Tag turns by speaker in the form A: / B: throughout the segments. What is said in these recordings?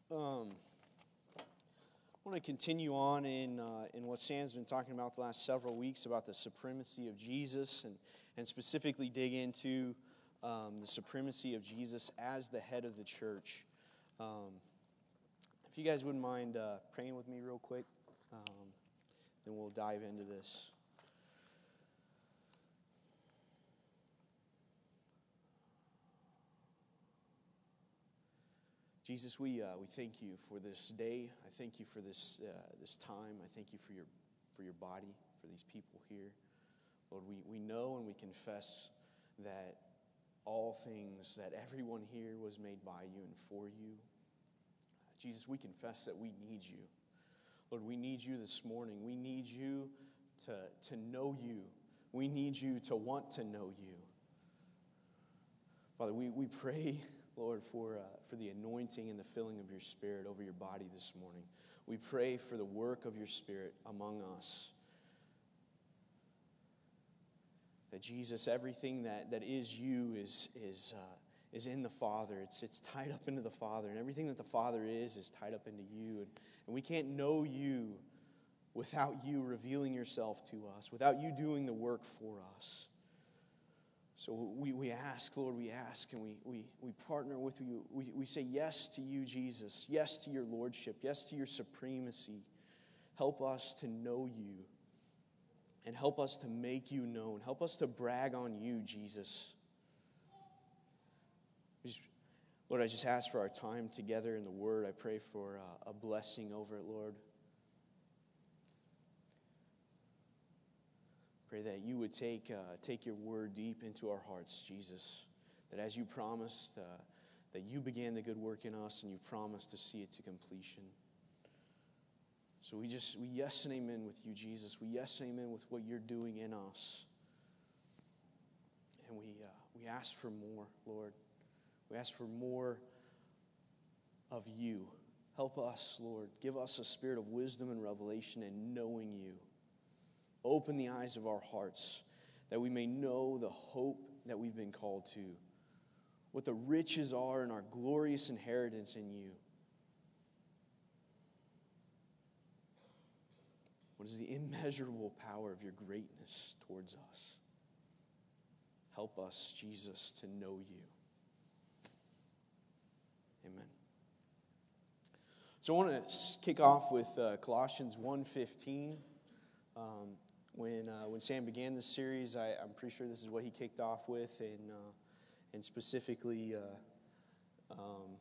A: I want to continue on in what Sam's been talking about the last several weeks about the supremacy of Jesus, and specifically dig into the supremacy of Jesus as the head of the church. If you guys wouldn't mind praying with me real quick, then we'll dive into this. Jesus, we thank you for this day. I thank you for this time. I thank you for your body, for these people here. Lord, we know and we confess that all things, that everyone here was made by you and for you. Jesus, we confess that we need you. Lord, we need you this morning. We need you to know you. We need you to want to know you. Father, we pray, Lord, for the anointing and the filling of your Spirit over your body this morning. We pray for the work of your Spirit among us. That Jesus, everything that is you is in the Father. It's tied up into the Father, and everything that the Father is tied up into you. And we can't know you without you revealing yourself to us, without you doing the work for us. So we ask, Lord, we ask, and we partner with you. We say yes to you, Jesus. Yes to your lordship. Yes to your supremacy. Help us to know you. And help us to make you known. Help us to brag on you, Jesus. Lord, I just ask for our time together in the Word. I pray for a blessing over it, Lord. Pray that you would take your word deep into our hearts, Jesus. That as you promised, that you began the good work in us and you promised to see it to completion. So we yes and amen with you, Jesus. We yes and amen with what you're doing in us. And we ask for more, Lord. We ask for more of you. Help us, Lord. Give us a spirit of wisdom and revelation and knowing you. Open the eyes of our hearts that we may know the hope that we've been called to, what the riches are in our glorious inheritance in you. What is the immeasurable power of your greatness towards us? Help us, Jesus, to know you. Amen. So I want to kick off with Colossians 1:15. When Sam began this series, I'm pretty sure this is what he kicked off with, and specifically, I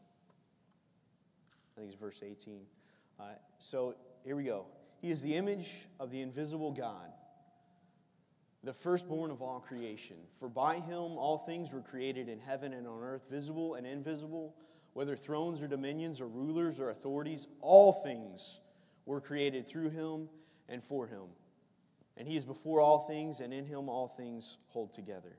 A: think it's verse 18. So here we go. He is the image of the invisible God, the firstborn of all creation. For by him all things were created in heaven and on earth, visible and invisible, whether thrones or dominions or rulers or authorities, all things were created through him and for him. And he is before all things, and in him all things hold together.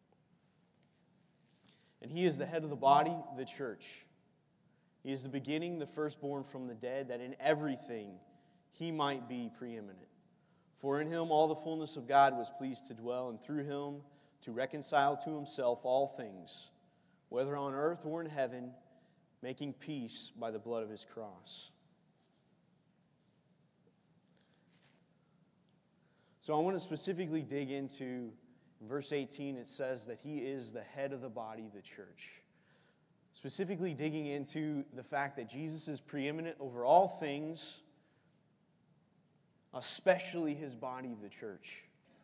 A: And he is the head of the body, the church. He is the beginning, the firstborn from the dead, that in everything he might be preeminent. For in him all the fullness of God was pleased to dwell, and through him to reconcile to himself all things, whether on earth or in heaven, making peace by the blood of his cross. So I want to specifically dig into verse 18. It says that he is the head of the body, the church. Specifically digging into the fact that Jesus is preeminent over all things, especially his body, the church.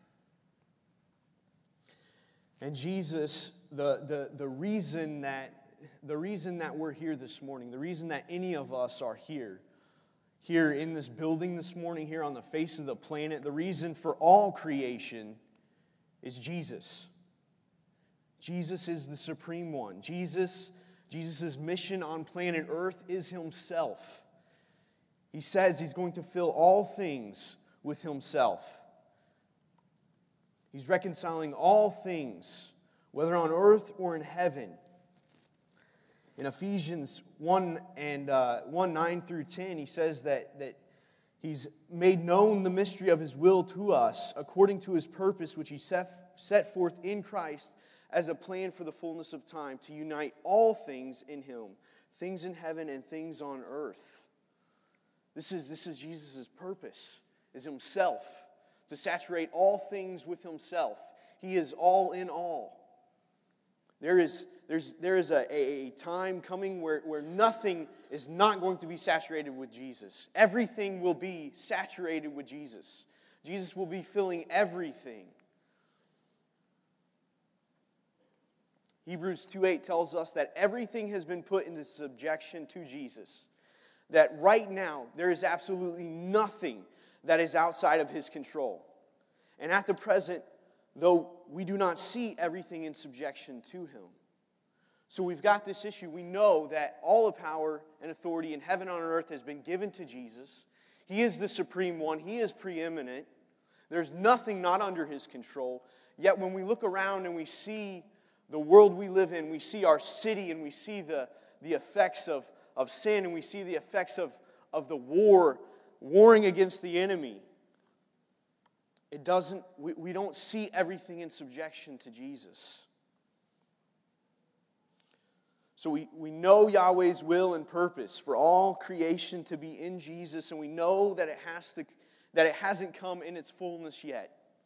A: And Jesus, the reason that we're here this morning, the reason that any of us are here in this building this morning, here on the face of the planet, the reason for all creation is Jesus. Jesus is the supreme one. Jesus' mission on planet Earth is himself. He says he's going to fill all things with himself. He's reconciling all things, whether on earth or in heaven. In Ephesians 1:9 through 10, he says that he's made known the mystery of his will to us, according to his purpose, which he set forth in Christ as a plan for the fullness of time, to unite all things in him, things in heaven and things on earth. This is Jesus' purpose, is himself, to saturate all things with himself. He is all in all. There is a time coming where nothing is not going to be saturated with Jesus. Everything will be saturated with Jesus. Jesus will be filling everything. Hebrews 2:8 tells us that everything has been put into subjection to Jesus. That right now, there is absolutely nothing that is outside of his control. And at the present, though we do not see everything in subjection to him. So we've got this issue. We know that all the power and authority in heaven and on earth has been given to Jesus. He is the supreme one. He is preeminent. There's nothing not under his control. Yet when we look around and we see the world we live in, we see our city and we see the effects of sin and we see the effects of the warring against the enemy. We don't see everything in subjection to Jesus. So we know Yahweh's will and purpose for all creation to be in Jesus, and we know that it hasn't come in its fullness yet.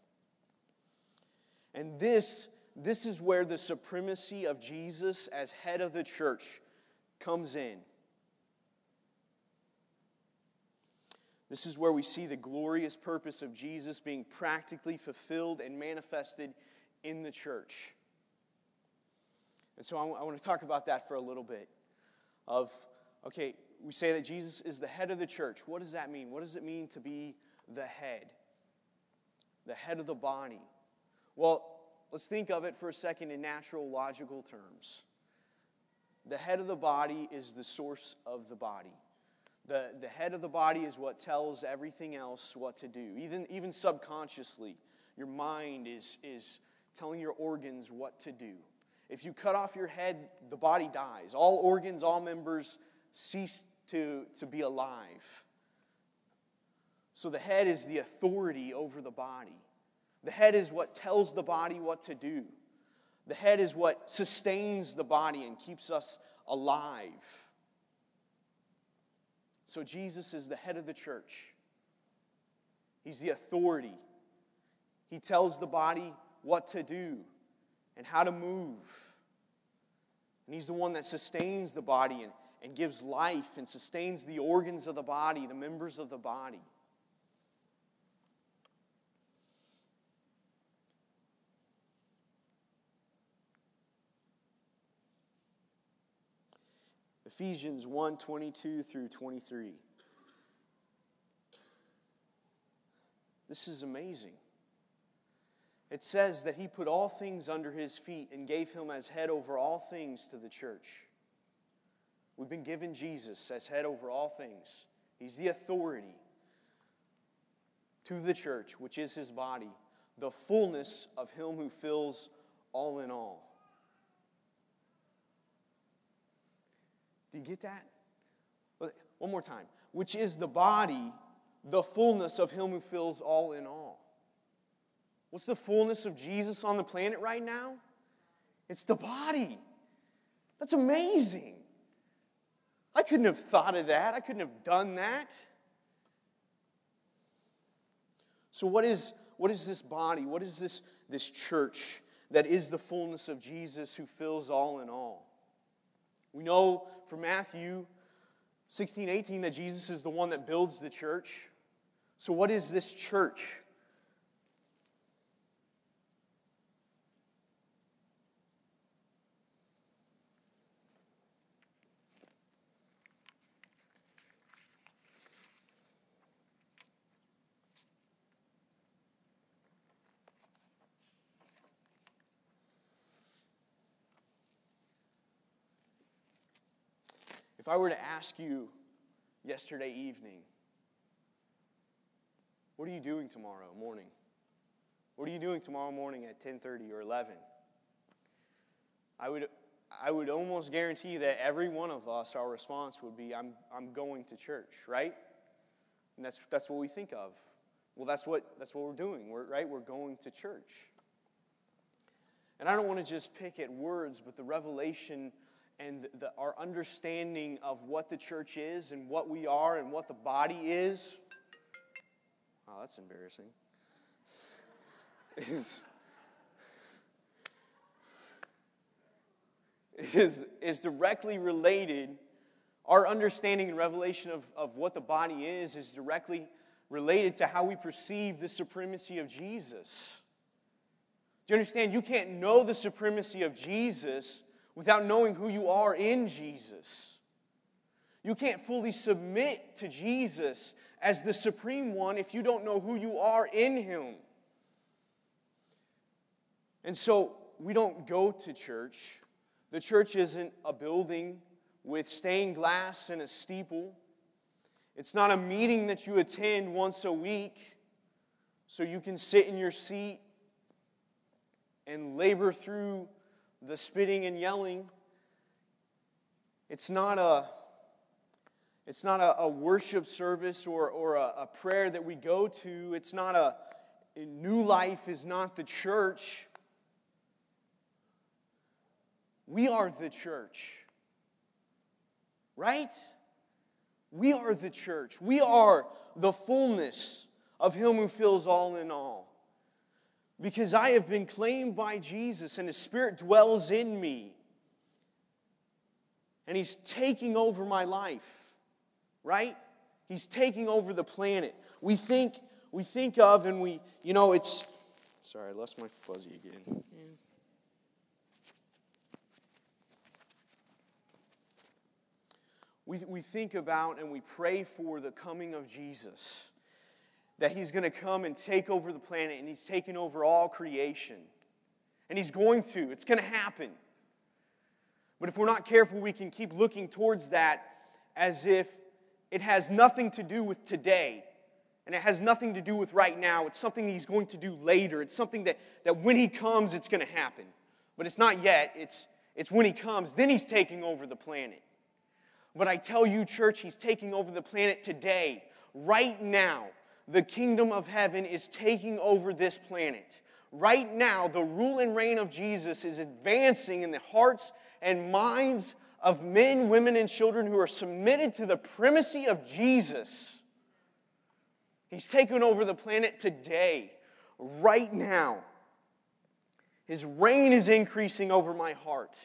A: And this is where the supremacy of Jesus as head of the church comes in. This is where we see the glorious purpose of Jesus being practically fulfilled and manifested in the church. And so I want to talk about that for a little bit. We say that Jesus is the head of the church. What does that mean? What does it mean to be the head? The head of the body. Well, let's think of it for a second in natural, logical terms. The head of the body is the source of the body. The head of the body is what tells everything else what to do. Even subconsciously, your mind is telling your organs what to do. If you cut off your head, the body dies. All organs, all members cease to be alive. So the head is the authority over the body. The head is what tells the body what to do. The head is what sustains the body and keeps us alive. So Jesus is the head of the church. He's the authority. He tells the body what to do and how to move. And he's the one that sustains the body and gives life and sustains the organs of the body, the members of the body. Ephesians 1:22 through 23. This is amazing. It says that he put all things under his feet and gave him as head over all things to the church. We've been given Jesus as head over all things. He's the authority to the church, which is his body, the fullness of him who fills all in all. Do you get that? One more time. Which is the body, the fullness of him who fills all in all. What's the fullness of Jesus on the planet right now? It's the body. That's amazing. I couldn't have thought of that. I couldn't have done that. So what is this body? What is this church that is the fullness of Jesus who fills all in all? We know from Matthew 16:18 that Jesus is the one that builds the church. So what is this church? If I were to ask you yesterday evening, what are you doing tomorrow morning? What are you doing tomorrow morning at 10:30 or 11? I would almost guarantee that every one of us, our response would be, I'm going to church, right? And that's what we think of. Well, that's what we're doing, right? We're going to church. And I don't want to just pick at words, but the revelation and our understanding of what the church is and what we are and what the body is. Oh, that's embarrassing. Is directly related. Our understanding and revelation of what the body is directly related to how we perceive the supremacy of Jesus. Do you understand? You can't know the supremacy of Jesus without knowing who you are in Jesus. You can't fully submit to Jesus as the supreme one if you don't know who you are in Him. And so we don't go to church. The church isn't a building with stained glass and a steeple. It's not a meeting that you attend once a week so you can sit in your seat and labor through the spitting and yelling. It's not a worship service or a prayer that we go to. It's not a New Life is not the church. We are the church. Right? We are the church. We are the fullness of Him who fills all in all. Because I have been claimed by Jesus and His Spirit dwells in me. And He's taking over my life. Right? He's taking over the planet. We think of and it's... Sorry, I lost my fuzzy again. We think about and we pray for the coming of Jesus. That He's going to come and take over the planet, and He's taken over all creation. And He's going to. It's going to happen. But if we're not careful, we can keep looking towards that as if it has nothing to do with today. And it has nothing to do with right now. It's something He's going to do later. It's something that when He comes, it's going to happen. But it's not yet. It's when He comes. Then He's taking over the planet. But I tell you, church, He's taking over the planet today. Right now. The kingdom of heaven is taking over this planet. Right now, the rule and reign of Jesus is advancing in the hearts and minds of men, women, and children who are submitted to the primacy of Jesus. He's taken over the planet today, right now. His reign is increasing over my heart.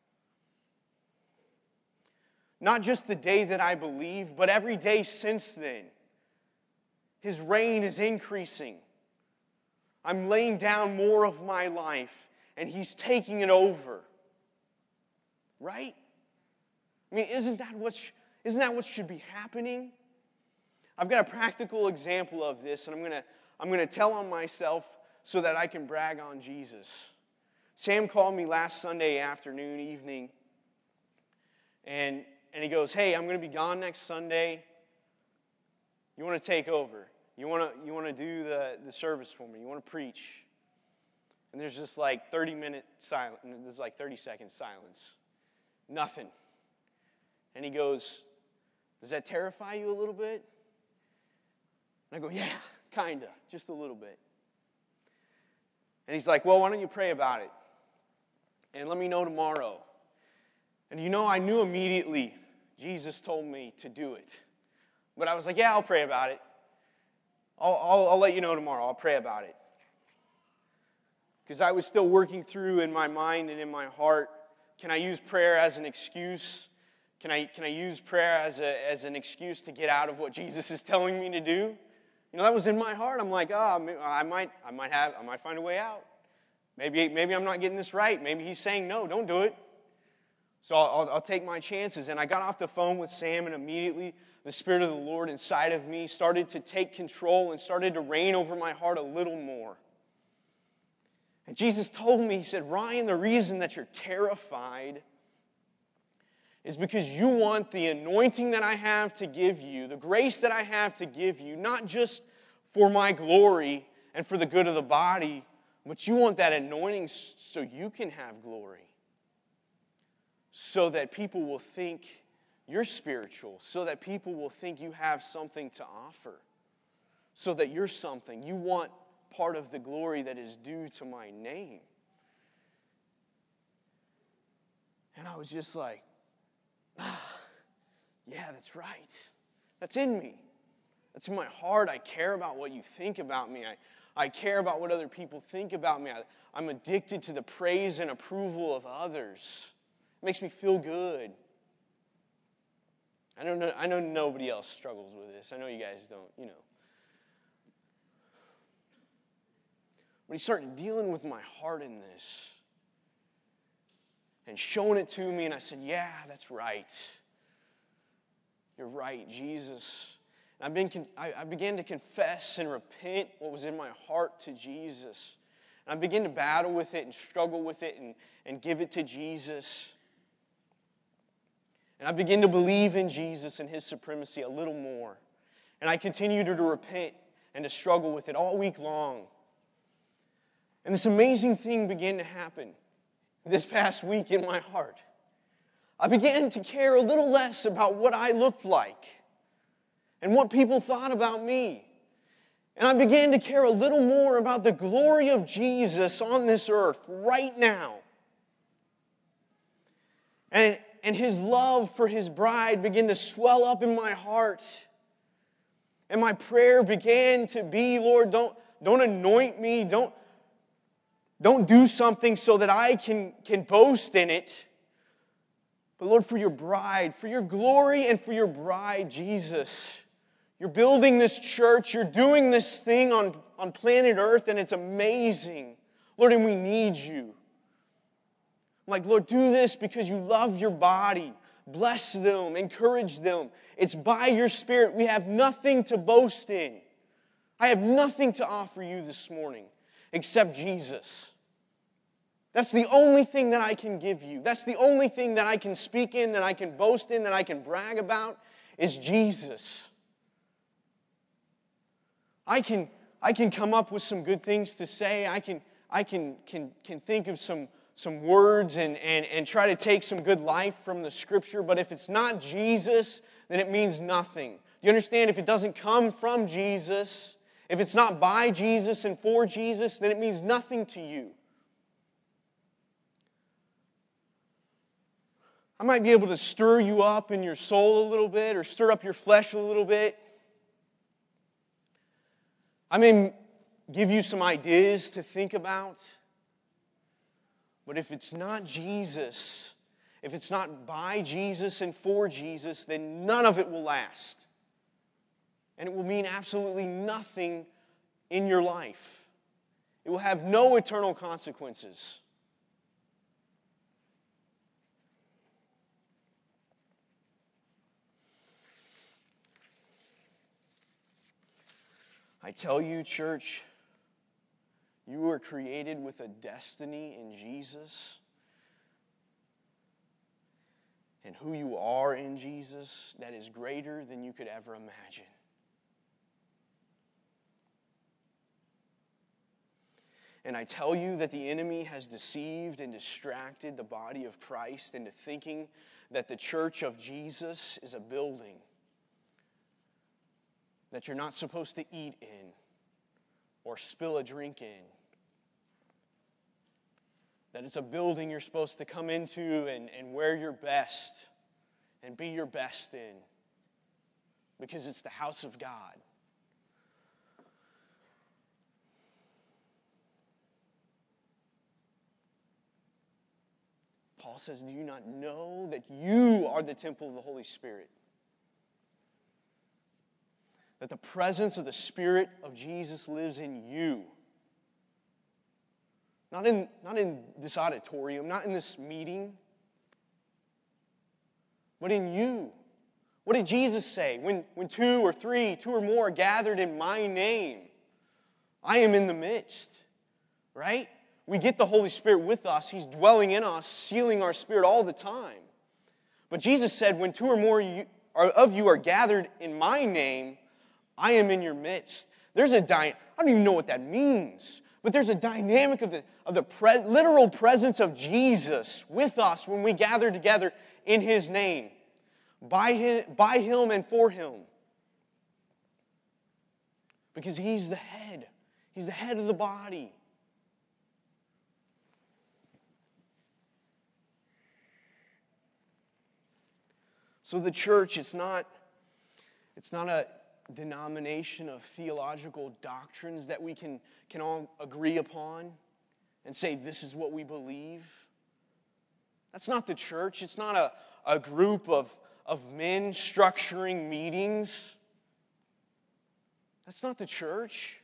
A: Not just the day that I believe, but every day since then. His reign is increasing. I'm laying down more of my life, and He's taking it over. Right? I mean, isn't that what should be happening? I've got a practical example of this, and I'm gonna tell on myself so that I can brag on Jesus. Sam called me last Sunday evening, and he goes, "Hey, I'm going to be gone next Sunday. You want to take over? You want to do the service for me? You want to preach?" And there's just like 30-minute silence. There's like 30 seconds silence. Nothing. And he goes, "Does that terrify you a little bit?" And I go, "Yeah, kind of, just a little bit." And he's like, "Well, why don't you pray about it? And let me know tomorrow." And I knew immediately Jesus told me to do it. But I was like, "Yeah, I'll pray about it. I'll let you know tomorrow. I'll pray about it." Because I was still working through in my mind and in my heart, can I use prayer as an excuse? Can I use prayer as an excuse to get out of what Jesus is telling me to do? That was in my heart. I'm like, I might find a way out. Maybe I'm not getting this right. Maybe He's saying, "No, don't do it." So I'll take my chances. And I got off the phone with Sam, and immediately the Spirit of the Lord inside of me started to take control and started to reign over my heart a little more. And Jesus told me, He said, "Ryan, the reason that you're terrified is because you want the anointing that I have to give you, the grace that I have to give you, not just for my glory and for the good of the body, but you want that anointing so you can have glory. So that people will think you're spiritual, so that people will think you have something to offer, so that you're something. You want part of the glory that is due to my name."
B: And I was just like, yeah, that's right. That's in me. That's in my heart. I care about what you think about me. I care about what other people think about me. I'm addicted to the praise and approval of others. It makes me feel good. I know nobody else struggles with this. I know you guys don't, But he started dealing with my heart in this and showing it to me, and I said, yeah, that's right. You're right, Jesus. And I began to confess and repent what was in my heart to Jesus. And I began to battle with it and struggle with it and give it to Jesus. And I began to believe in Jesus and His supremacy a little more. And I continued to repent and to struggle with it all week long. And this amazing thing began to happen this past week in my heart. I began to care a little less about what I looked like and what people thought about me. And I began to care a little more about the glory of Jesus on this earth right now. And His love for His bride began to swell up in my heart. And my prayer began to be, Lord, don't anoint me. Don't do something so that I can boast in it. But Lord, for your bride, for your glory and for your bride, Jesus, you're building this church, you're doing this thing on planet Earth, and it's amazing. Lord, and we need you. I'm like, Lord, do this because you love your body. Bless them, encourage them. It's by your Spirit. We have nothing to boast in. I have nothing to offer you this morning except Jesus. That's the only thing that I can give you. That's the only thing that I can speak in, that I can boast in, that I can brag about, is Jesus. I can come up with some good things to say. I can think of some words and try to take some good life from the Scripture. But if it's not Jesus, then it means nothing. Do you understand? If it doesn't come from Jesus, if it's not by Jesus and for Jesus, then it means nothing to you. I might be able to stir you up in your soul a little bit or stir up your flesh a little bit. I may give you some ideas to think about. But if it's not Jesus, if it's not by Jesus and for Jesus, then none of it will last. And it will mean absolutely nothing in your life. It will have no eternal consequences. I tell you, church, you were created with a destiny in Jesus. And who you are in Jesus, that is greater than you could ever imagine. And I tell you that the enemy has deceived and distracted the body of Christ into thinking that the church of Jesus is a building that you're not supposed to eat in or spill a drink in. That it's a building you're supposed to come into and wear your best and be your best in because it's the house of God. Paul says, do you not know that you are the temple of the Holy Spirit? That the presence of the Spirit of Jesus lives in you. Not in this auditorium, not in this meeting, but in you. What did Jesus say? When two or more are gathered in my name, I am in the midst. Right? We get the Holy Spirit with us. He's dwelling in us, sealing our spirit all the time. But Jesus said, when two or more of you are gathered in my name, I am in your midst. I don't even know what that means, but there's a dynamic of the literal presence of Jesus with us when we gather together in His name, by Him and for Him. Because He's the head. He's the head of the body. So the church, it's not a denomination of theological doctrines that we can all agree upon and say this is what we believe. That's not the church. It's not a group of men structuring meetings. That's not the church.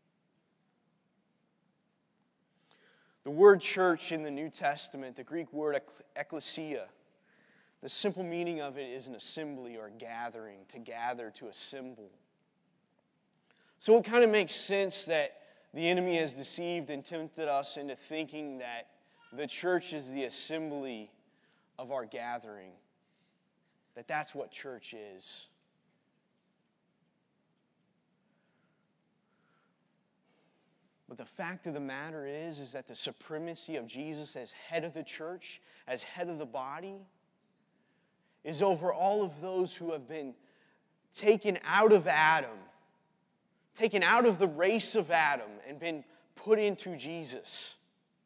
B: The word church in the New Testament, the Greek word ekklesia, the simple meaning of it is an assembly or gathering, to gather, to assemble. So it kind of makes sense that the enemy has deceived and tempted us into thinking that the church is the assembly of our gathering, that that's what church is. But the fact of the matter is that the supremacy of Jesus as head of the church, as head of the body, is over all of those who have been taken out of Adam, taken out of the race of Adam, and been put into Jesus.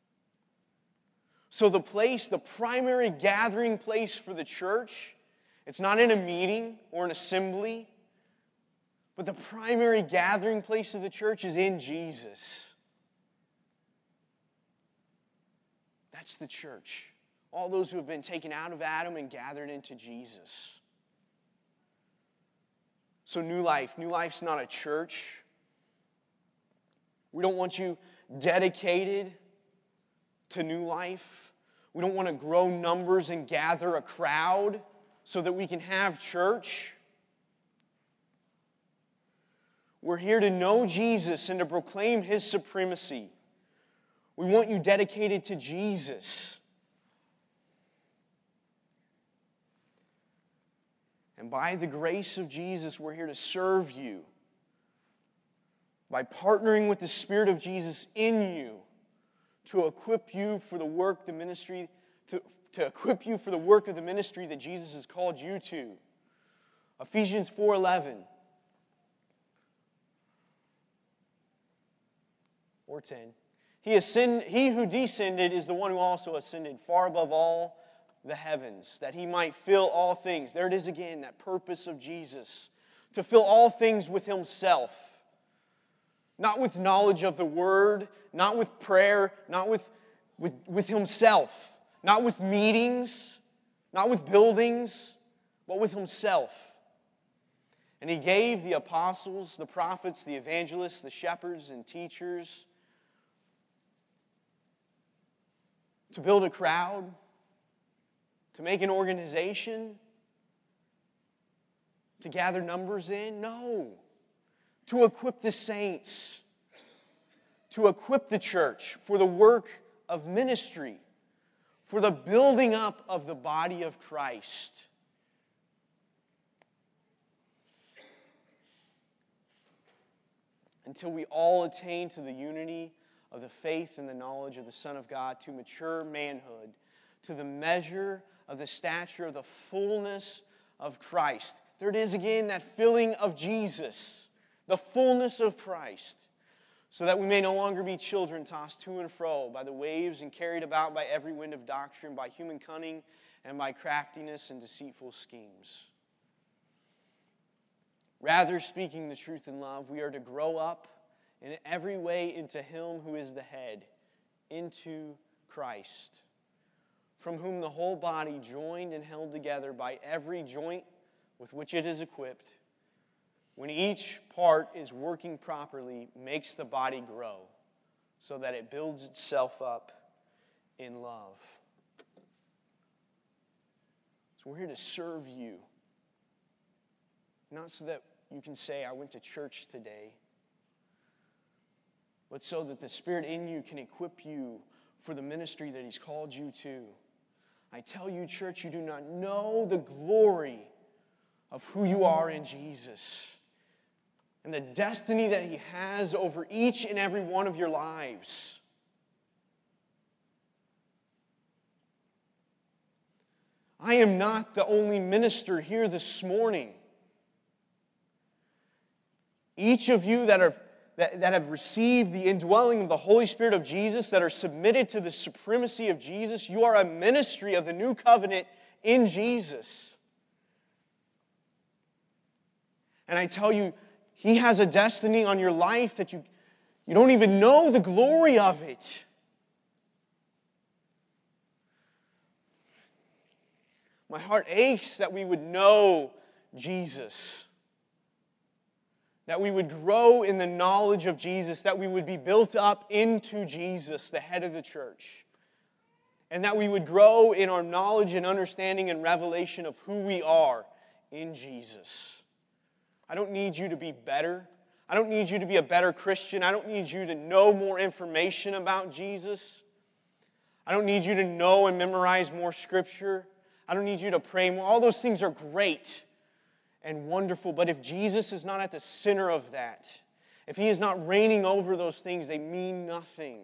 B: So the primary gathering place for the church, it's not in a meeting or an assembly, but the primary gathering place of the church is in Jesus. That's the church. All those who have been taken out of Adam and gathered into Jesus. So New Life's not a church. We don't want you dedicated to New Life. We don't want to grow numbers and gather a crowd so that we can have church. We're here to know Jesus and to proclaim His supremacy. We want you dedicated to Jesus. And by the grace of Jesus, we're here to serve you. By partnering with the Spirit of Jesus in you to equip you for the work, the ministry, to equip you for the work of the ministry that Jesus has called you to. Ephesians 4:11. Or 10. He who descended is the one who also ascended far above all the heavens, that He might fill all things. There it is again, that purpose of Jesus. To fill all things with Himself. Not with knowledge of the Word, not with prayer, not with Himself. Not with meetings, not with buildings, but with Himself. And He gave the apostles, the prophets, the evangelists, the shepherds, and teachers to build a crowd, to make an organization, to gather numbers in. No. To equip the saints, to equip the church for the work of ministry, for the building up of the body of Christ. Until we all attain to the unity of the faith and the knowledge of the Son of God, to mature manhood, to the measure of the stature of the fullness of Christ. There it is again, that filling of Jesus, the fullness of Christ, so that we may no longer be children tossed to and fro by the waves and carried about by every wind of doctrine, by human cunning and by craftiness and deceitful schemes. Rather, speaking the truth in love, we are to grow up in every way into Him who is the head, into Christ, from whom the whole body, joined and held together by every joint with which it is equipped, when each part is working properly, makes the body grow, so that it builds itself up in love. So we're here to serve you. Not so that you can say, I went to church today, but so that the Spirit in you can equip you for the ministry that He's called you to. I tell you, church, you do not know the glory of who you are in Jesus and the destiny that He has over each and every one of your lives. I am not the only minister here this morning. Each of you that have received the indwelling of the Holy Spirit of Jesus, that are submitted to the supremacy of Jesus, you are a ministry of the new covenant in Jesus. And I tell you, He has a destiny on your life that you don't even know the glory of it. My heart aches that we would know Jesus. That we would grow in the knowledge of Jesus. That we would be built up into Jesus, the head of the church. And that we would grow in our knowledge and understanding and revelation of who we are in Jesus. I don't need you to be better. I don't need you to be a better Christian. I don't need you to know more information about Jesus. I don't need you to know and memorize more Scripture. I don't need you to pray more. All those things are great and wonderful, but if Jesus is not at the center of that, if He is not reigning over those things, they mean nothing.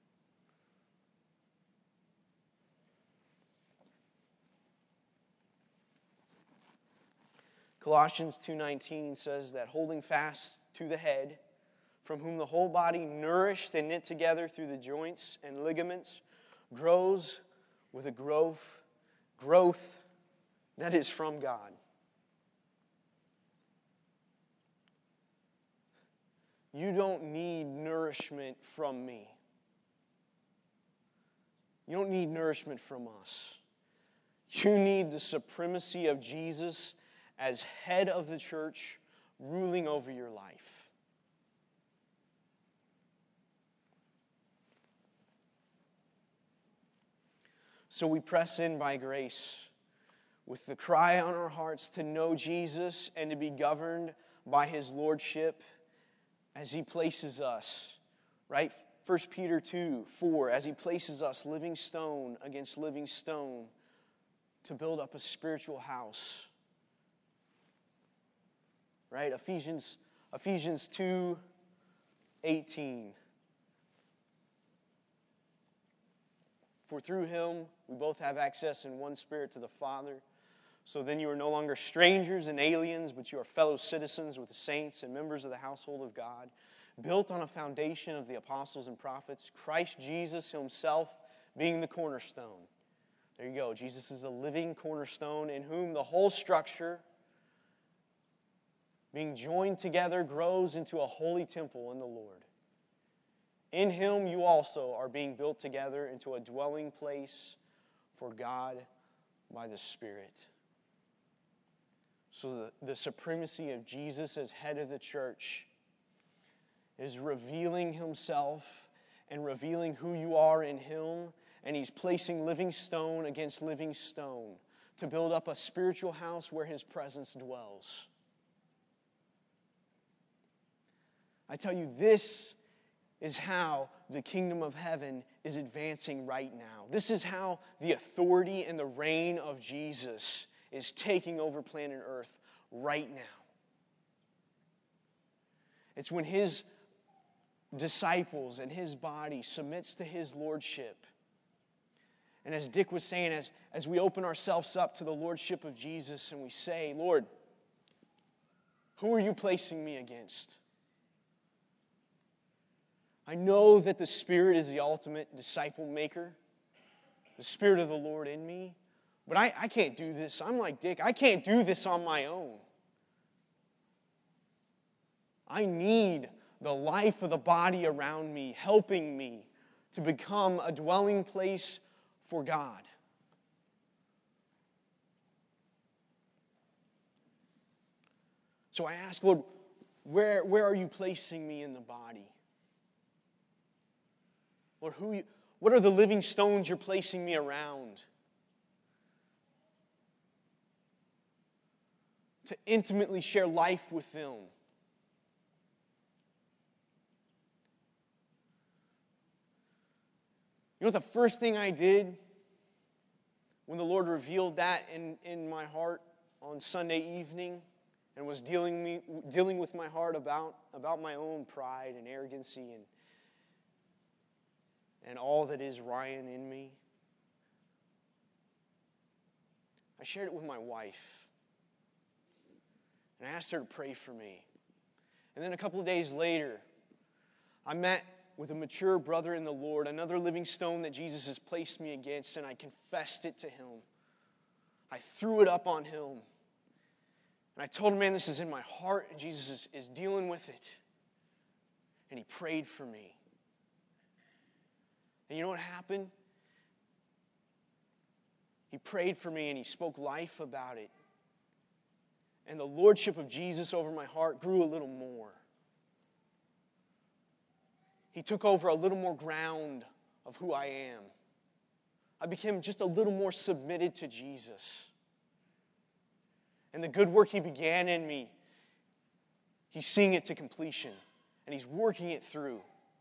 B: Colossians 2:19 says that holding fast to the head, from whom the whole body, nourished and knit together through the joints and ligaments, grows with a growth that is from God. You don't need nourishment from me. You don't need nourishment from us. You need the supremacy of Jesus as head of the church, ruling over your life. So we press in by grace with the cry on our hearts to know Jesus and to be governed by His lordship as He places us, right? 1 Peter 2:4, as He places us living stone against living stone to build up a spiritual house. Right? Ephesians 2:18. For through Him we both have access in one Spirit to the Father. So then you are no longer strangers and aliens, but you are fellow citizens with the saints and members of the household of God, built on a foundation of the apostles and prophets, Christ Jesus Himself being the cornerstone. There you go. Jesus is the living cornerstone in whom the whole structure, being joined together, grows into a holy temple in the Lord. In Him you also are being built together into a dwelling place for God by the Spirit. So the supremacy of Jesus as head of the church is revealing Himself and revealing who you are in Him, and He's placing living stone against living stone to build up a spiritual house where His presence dwells. I tell you, this is how the kingdom of heaven is advancing right now. This is how the authority and the reign of Jesus is taking over planet Earth right now. It's when His disciples and His body submits to His lordship. And as Dick was saying, as we open ourselves up to the lordship of Jesus and we say, Lord, who are you placing me against? I know that the Spirit is the ultimate disciple maker, the Spirit of the Lord in me, but I can't do this. I'm like Dick. I can't do this on my own. I need the life of the body around me, helping me to become a dwelling place for God. So I ask, Lord, where are you placing me in the body? Lord, what are the living stones you're placing me around? To intimately share life with them. You know what the first thing I did when the Lord revealed that in my heart on Sunday evening and was dealing with my heart about my own pride and arrogancy and all that is Ryan in me? I shared it with my wife. And I asked her to pray for me. And then a couple of days later, I met with a mature brother in the Lord, another living stone that Jesus has placed me against, and I confessed it to him. I threw it up on him. And I told him, man, this is in my heart, and Jesus is dealing with it. And he prayed for me. And you know what happened? He prayed for me and he spoke life about it. And the lordship of Jesus over my heart grew a little more. He took over a little more ground of who I am. I became just a little more submitted to Jesus. And the good work he began in me, he's seeing it to completion. And he's working it through.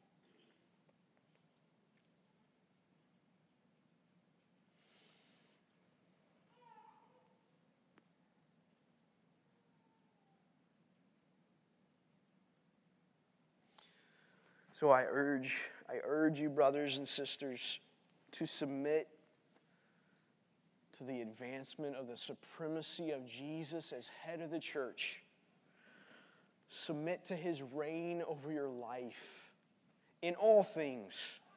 B: So I urge you, brothers and sisters, to submit to the advancement of the supremacy of Jesus as head of the church. Submit to his reign over your life in all things.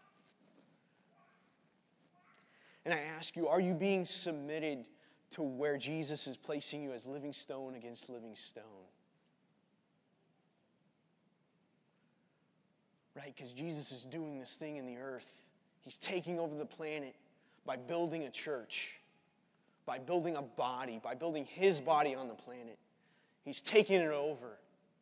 B: And I ask you, are you being submitted to where Jesus is placing you as living stone against living stone? Right? Because Jesus is doing this thing in the earth. He's taking over the planet by building a church, by building a body, by building his body on the planet. He's taking it over.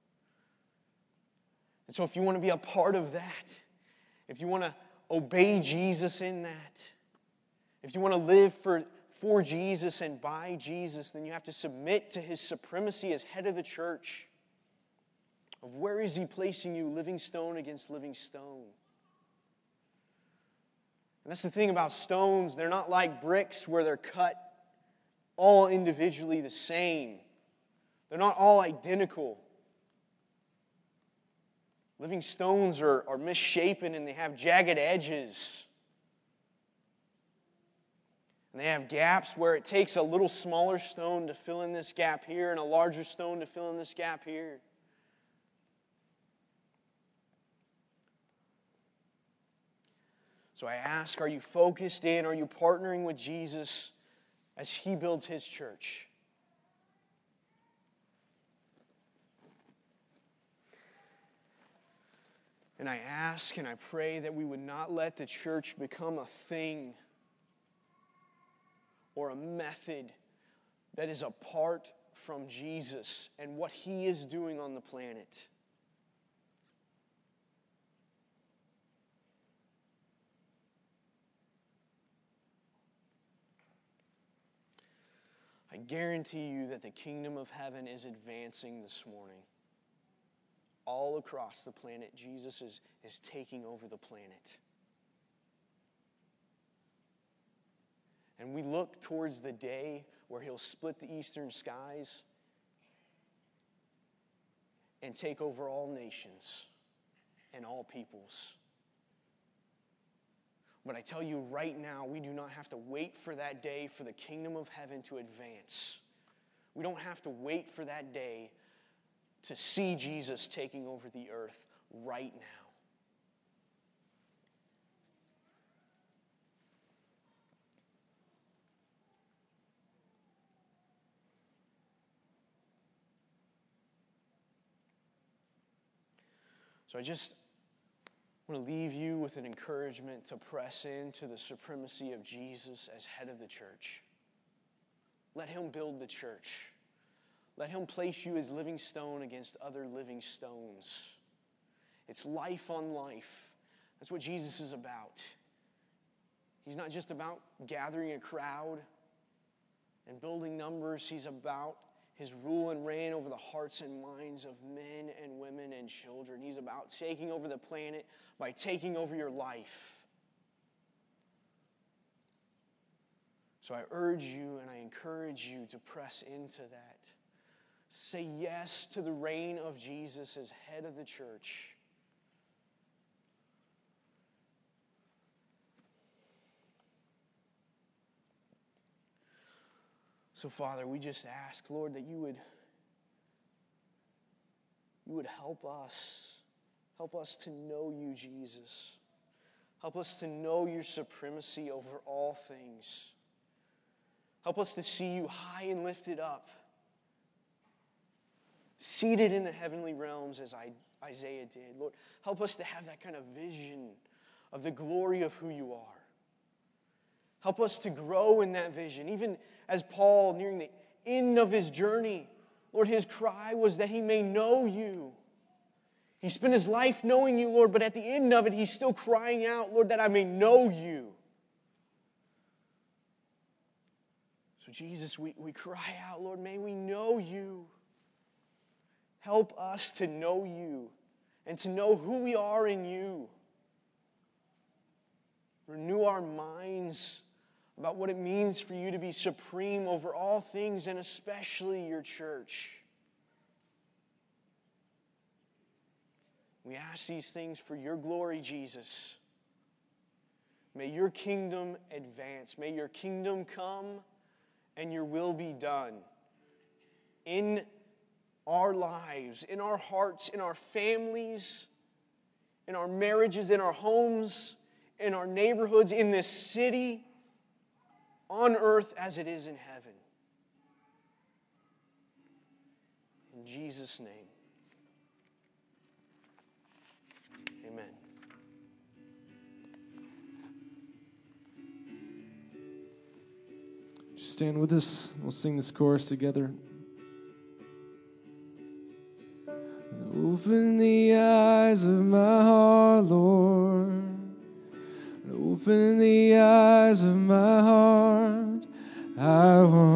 B: And so if you want to be a part of that, if you want to obey Jesus in that, if you want to live for Jesus and by Jesus, then you have to submit to his supremacy as head of the church. Of where is he placing you, living stone against living stone? And that's the thing about stones. They're not like bricks where they're cut all individually the same. They're not all identical. Living stones are misshapen and they have jagged edges. And they have gaps where it takes a little smaller stone to fill in this gap here and a larger stone to fill in this gap here. So I ask, are you focused in? Are you partnering with Jesus as he builds his church? And I ask and I pray that we would not let the church become a thing or a method that is apart from Jesus and what he is doing on the planet. I guarantee you that the kingdom of heaven is advancing this morning. All across the planet, Jesus is taking over the planet. And we look towards the day where he'll split the eastern skies and take over all nations and all peoples. But I tell you right now, we do not have to wait for that day for the kingdom of heaven to advance. We don't have to wait for that day to see Jesus taking over the earth right now. So I just want to leave you with an encouragement to press into the supremacy of Jesus as head of the church. Let him build the church. Let him place you as living stone against other living stones. It's life on life. That's what Jesus is about. He's not just about gathering a crowd and building numbers. He's about his rule and reign over the hearts and minds of men and women and children. He's about taking over the planet by taking over your life. So I urge you and I encourage you to press into that. Say yes to the reign of Jesus as head of the church. So, Father, we just ask, Lord, that you would help us. Help us to know you, Jesus. Help us to know your supremacy over all things. Help us to see you high and lifted up. seated in the heavenly realms as Isaiah did. Lord, help us to have that kind of vision of the glory of who you are. Help us to grow in that vision. Even as Paul, nearing the end of his journey, Lord, his cry was that he may know you. He spent his life knowing you, Lord, but at the end of it, he's still crying out, Lord, that I may know you. So Jesus, we cry out, Lord, may we know you. Help us to know you and to know who we are in you. Renew our minds about what it means for you to be supreme over all things, and especially your church. We ask these things for your glory, Jesus. May your kingdom advance. May your kingdom come and your will be done in our lives, in our hearts, in our families, in our marriages, in our homes, in our neighborhoods, in this city, on earth as it is in heaven. In Jesus' name. Amen.
C: Just stand with us. We'll sing this chorus together. Open the eyes of my heart, Lord. Open the eyes of my heart. I want